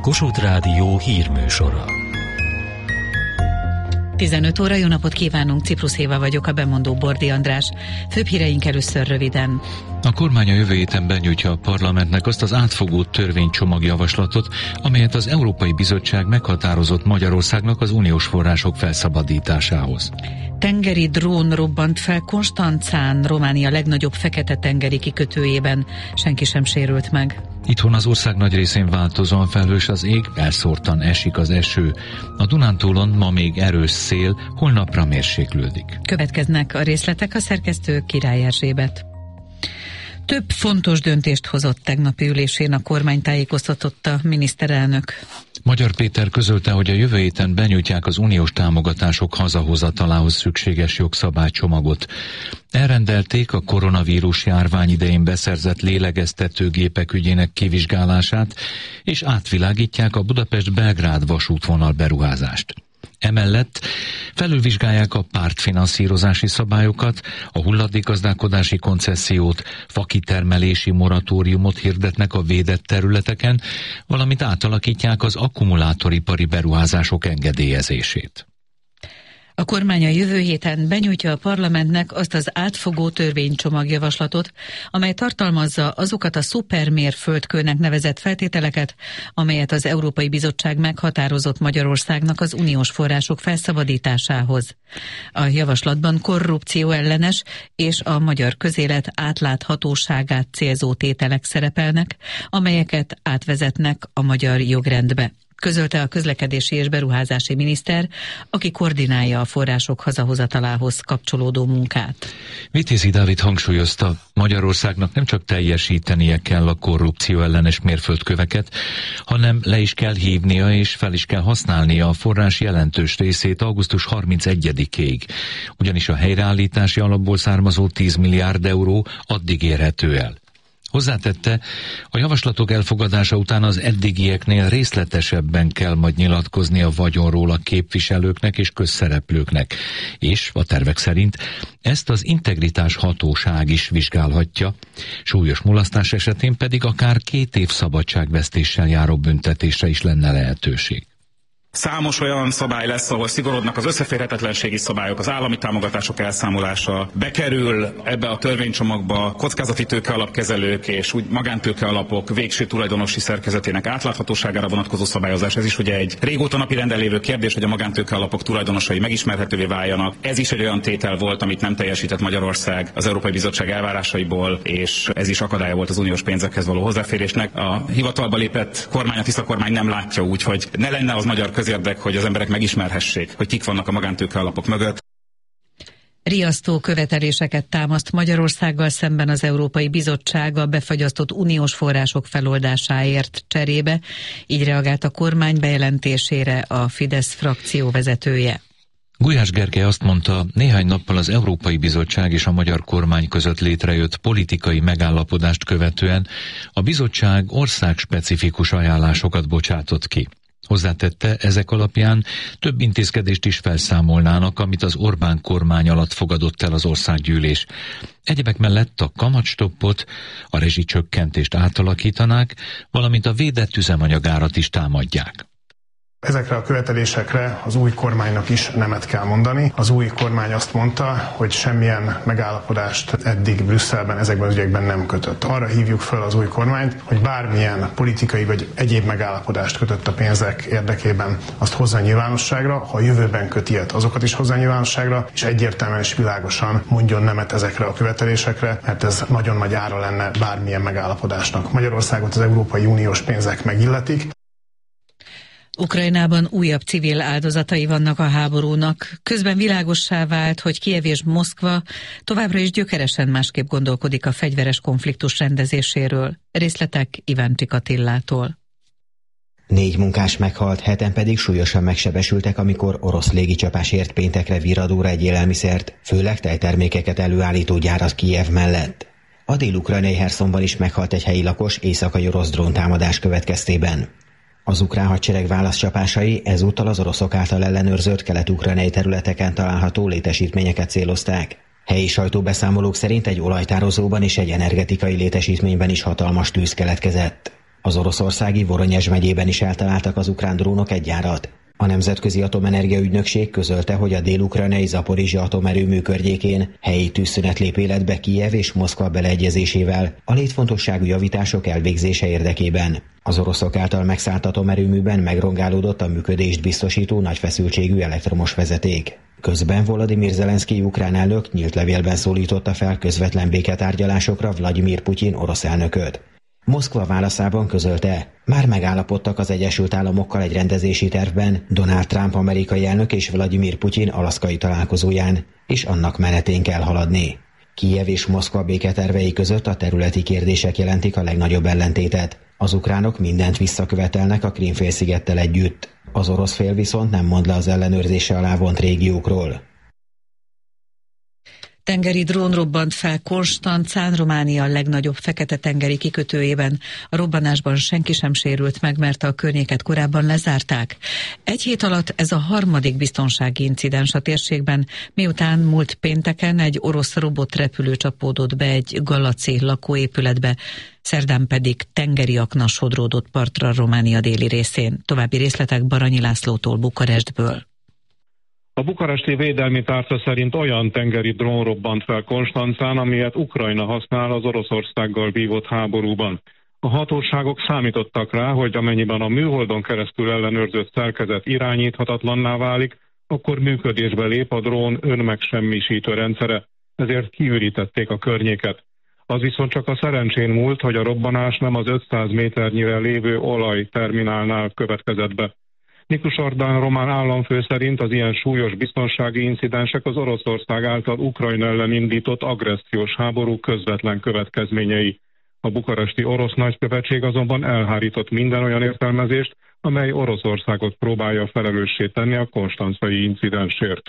Kossuth Rádió hírműsora. 15 óra, jó napot kívánunk, Ciprus Éva vagyok, a bemondó Bordi András. Főbb híreink először röviden. A kormány a jövő héten benyújtja a parlamentnek azt az átfogó törvénycsomagjavaslatot, amelyet az Európai Bizottság meghatározott Magyarországnak az uniós források felszabadításához. Tengeri drón robbant fel Konstancán, Románia legnagyobb fekete-tengeri kikötőjében. Senki sem sérült meg. Itthon az ország nagy részén változóan felhős az ég, elszórtan esik az eső. A Dunántúlon ma még erős szél, holnapra mérséklődik. Következnek a részletek, a szerkesztő Király Erzsébet. Több fontos döntést hozott tegnapi ülésén a kormány, tájékoztatott a miniszterelnök. Magyar Péter közölte, hogy a jövő héten benyújtják az uniós támogatások hazahozatalához szükséges jogszabálycsomagot. Elrendelték a koronavírus járvány idején beszerzett lélegeztetőgépek ügyének kivizsgálását, és átvilágítják a Budapest-Belgrád vasútvonal beruházást. Emellett felülvizsgálják a pártfinanszírozási szabályokat, a hulladékgazdálkodási koncessziót, fakitermelési moratóriumot hirdetnek a védett területeken, valamint átalakítják az akkumulátoripari beruházások engedélyezését. A kormány a jövő héten benyújtja a parlamentnek azt az átfogó törvénycsomagjavaslatot, amely tartalmazza azokat a szupermérföldkőnek nevezett feltételeket, amelyet az Európai Bizottság meghatározott Magyarországnak az uniós források felszabadításához. A javaslatban korrupció ellenes és a magyar közélet átláthatóságát célzó tételek szerepelnek, amelyeket átvezetnek a magyar jogrendbe, közölte a közlekedési és beruházási miniszter, aki koordinálja a források hazahozatalához kapcsolódó munkát. Vitézi Dávid hangsúlyozta, Magyarországnak nem csak teljesítenie kell a korrupció ellenes mérföldköveket, hanem le is kell hívnia és fel is kell használnia a forrás jelentős részét augusztus 31-ig, ugyanis a helyreállítási alapból származó 10 milliárd euró addig érhető el. Hozzátette, a javaslatok elfogadása után az eddigieknél részletesebben kell majd nyilatkozni a vagyonról a képviselőknek és közszereplőknek, és a tervek szerint ezt az integritás hatóság is vizsgálhatja, súlyos mulasztás esetén pedig akár 2 év szabadságvesztéssel járó büntetésre is lenne lehetőség. Számos olyan szabály lesz, ahol szigorodnak az összeférhetetlenségi szabályok, az állami támogatások elszámolása, bekerül ebbe a törvénycsomagba kockázati tőkealapkezelők és úgy magántőke alapok végső tulajdonosi szerkezetének átláthatóságára vonatkozó szabályozás. Ez is ugye egy régóta napirenden lévő kérdés, hogy a magántőke alapok tulajdonosai megismerhetővé váljanak. Ez is egy olyan tétel volt, amit nem teljesített Magyarország az Európai Bizottság elvárásaiból, és ez is akadálya volt az uniós pénzekhez való hozzáférésnek. A hivatalba lépett kormány, a Tisza kormány nem látja úgy, hogy ne lenne az magyar közérdek, hogy az emberek megismerhessék, hogy kik vannak a magántőke alapok mögött. Riasztó követeléseket támaszt Magyarországgal szemben az Európai Bizottság a befagyasztott uniós források feloldásáért cserébe. Így reagált a kormány bejelentésére a Fidesz frakció vezetője. Gulyás Gergely azt mondta, néhány nappal az Európai Bizottság és a magyar kormány között létrejött politikai megállapodást követően a bizottság országspecifikus ajánlásokat bocsátott ki. Hozzátette, ezek alapján több intézkedést is felszámolnának, amit az Orbán kormány alatt fogadott el az országgyűlés. Egyebek mellett a kamatstoppot, a rezsicsökkentést átalakítanák, valamint a védett üzemanyagárat is támadják. Ezekre a követelésekre az új kormánynak is nemet kell mondani. Az új kormány azt mondta, hogy semmilyen megállapodást eddig Brüsszelben ezekben az ügyekben nem kötött. Arra hívjuk fel az új kormányt, hogy bármilyen politikai vagy egyéb megállapodást kötött a pénzek érdekében, azt hozza nyilvánosságra, ha a jövőben köt ilyet, azokat is hozza nyilvánosságra, és egyértelműen és világosan mondjon nemet ezekre a követelésekre, mert ez nagyon nagy ára lenne bármilyen megállapodásnak. Magyarországot az Európai Uniós pénzek megilletik. Ukrajnában újabb civil áldozatai vannak a háborúnak. Közben világossá vált, hogy Kijev és Moszkva továbbra is gyökeresen másképp gondolkodik a fegyveres konfliktus rendezéséről. Részletek Iváncsik Attillától. 4 munkás meghalt, 7-en pedig súlyosan megsebesültek, amikor orosz légicsapás ért péntekre Viradóra egy élelmiszert, főleg tejtermékeket előállító gyárat Kijev mellett. A dél-ukrajnai Herszonban is meghalt egy helyi lakos éjszakai orosz dróntámadás következtében. Az ukrán hadsereg válaszcsapásai ezúttal az oroszok által ellenőrzött kelet-ukrajnai területeken található létesítményeket célozták. Helyi sajtóbeszámolók szerint egy olajtározóban és egy energetikai létesítményben is hatalmas tűz keletkezett. Az oroszországi Voronyezs megyében is eltaláltak az ukrán drónok egy gyárat. A Nemzetközi Atomenergia Ügynökség közölte, hogy a dél-ukrajnai Zaporizsja atomerőmű környékén helyi tűzszünet lép életbe Kijev és Moszkva beleegyezésével a létfontosságú javítások elvégzése érdekében. Az oroszok által megszállt atomerőműben megrongálódott a működést biztosító nagy feszültségű elektromos vezeték. Közben Volodymyr Zelenszkij ukrán elnök nyílt levélben szólította fel közvetlen béketárgyalásokra Vladimir Putyin orosz elnököt. Moszkva válaszában közölte, már megállapodtak az Egyesült Államokkal egy rendezési tervben Donald Trump amerikai elnök és Vladimir Putyin alaszkai találkozóján, és annak menetén kell haladni. Kijev és Moszkva béketervei között a területi kérdések jelentik a legnagyobb ellentétet. Az ukránok mindent visszakövetelnek a Krím-félszigettel együtt. Az orosz fél viszont nem mond le az ellenőrzése alá vont régiókról. Tengeri drón robbant fel Konstancán, Románia legnagyobb fekete-tengeri kikötőjében. A robbanásban senki sem sérült meg, mert a környéket korábban lezárták. Egy hét alatt ez a harmadik biztonsági incidens a térségben, miután múlt pénteken egy orosz robotrepülő csapódott be egy galaci lakóépületbe, szerdán pedig tengeri akna sodródott partra Románia déli részén. További részletek Baranyi Lászlótól Bukarestből. A bukaresti védelmi tárca szerint olyan tengeri drón robbant fel Konstancán, amilyet Ukrajna használ az Oroszországgal vívott háborúban. A hatóságok számítottak rá, hogy amennyiben a műholdon keresztül ellenőrzött szerkezet irányíthatatlanná válik, akkor működésbe lép a drón önmegsemmisítő rendszere, ezért kiürítették a környéket. Az viszont csak a szerencsén múlt, hogy a robbanás nem az 500 méternyire lévő olajterminálnál következett be. Miklós Orbán román államfő szerint az ilyen súlyos biztonsági incidensek az Oroszország által Ukrajna ellen indított agressziós háború közvetlen következményei. A bukaresti orosz nagykövetség azonban elhárított minden olyan értelmezést, amely Oroszországot próbálja felelőssé tenni a konstancai incidensért.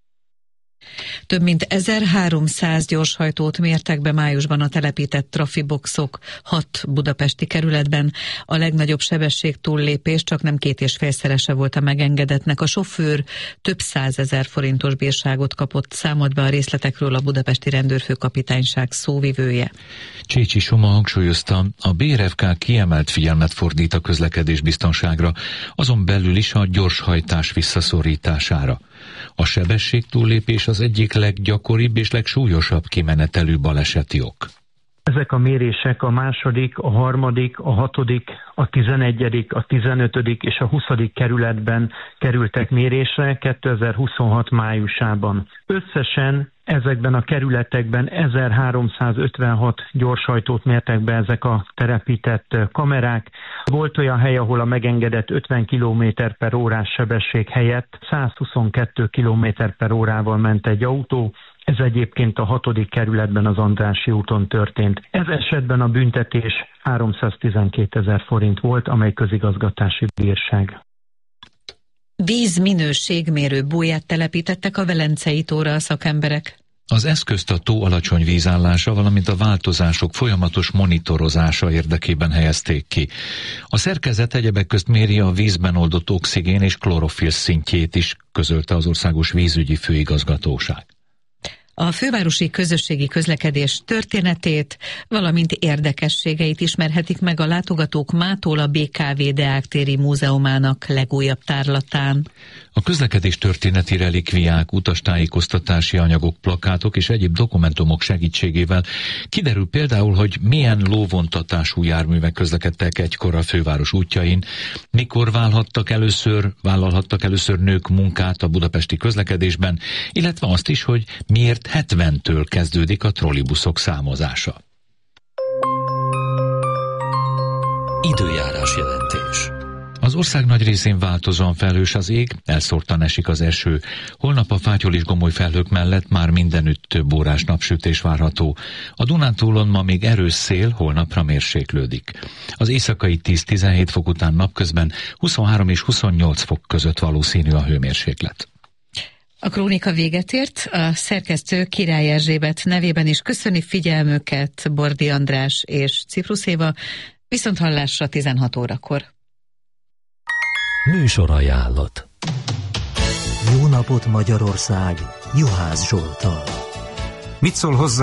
Több mint 1300 gyorshajtót mértek be májusban a telepített trafiboxok 6 budapesti kerületben. A legnagyobb sebesség túllépés csak nem 2,5-szerese volt a megengedetnek. A sofőr több 100 000 forintos bírságot kapott, számolt be a részletekről a budapesti rendőrfőkapitányság szóvivője. Csécsi Soma hangsúlyozta, a BRFK kiemelt figyelmet fordít a közlekedésbiztonságra, azon belül is a gyorshajtás visszaszorítására. A sebesség túllépés az egyik leggyakoribb és legsúlyosabb kimenetelű baleseti ok. Ezek a mérések a második, a harmadik, a hatodik, a 11., a 15. és a 20. kerületben kerültek mérésre 2026 májusában. Összesen ezekben a kerületekben 1356 gyorshajtót mértek be ezek a telepített kamerák. Volt olyan hely, ahol a megengedett 50 km/h sebesség helyett 122 km/h ment egy autó. Ez egyébként a 6. kerületben az Andrássy úton történt. Ez esetben a büntetés 312 000 forint volt, amely közigazgatási bírság. Vízminőségmérő bóját telepítettek a Velencei tóra a szakemberek. Az eszközt a tó alacsony vízállása, valamint a változások folyamatos monitorozása érdekében helyezték ki. A szerkezet egyebek közt méri a vízben oldott oxigén és klorofil szintjét is, közölte az Országos Vízügyi Főigazgatóság. A fővárosi közösségi közlekedés történetét, valamint érdekességeit ismerhetik meg a látogatók mától a BKV Deák téri múzeumának legújabb tárlatán. A közlekedés történeti relikviák, utastájékoztatási anyagok, plakátok és egyéb dokumentumok segítségével kiderül például, hogy milyen lóvontatású járművek közlekedtek egykor a főváros útjain, mikor vállalhattak először nők munkát a budapesti közlekedésben, illetve azt is, hogy miért 70-től kezdődik a trollibuszok számozása. Időjárás jelentés. Az ország nagy részén változóan felhős az ég, elszórtan esik az eső. Holnap a fátyol és gomoly felhők mellett már mindenütt több órás napsütés várható. A Dunántúlon ma még erős szél, holnapra mérséklődik. Az éjszakai 10-17 fok után napközben 23 és 28 fok között valószínű a hőmérséklet. A krónika véget ért, a szerkesztő Király Erzsébet nevében is köszöni figyelmüket Bordi András és Ciprus Éva, viszonthallásra 16 órakor. Műsorajánlat. Jó napot Magyarország, Juhász Zsolttal. Mit szól hozzá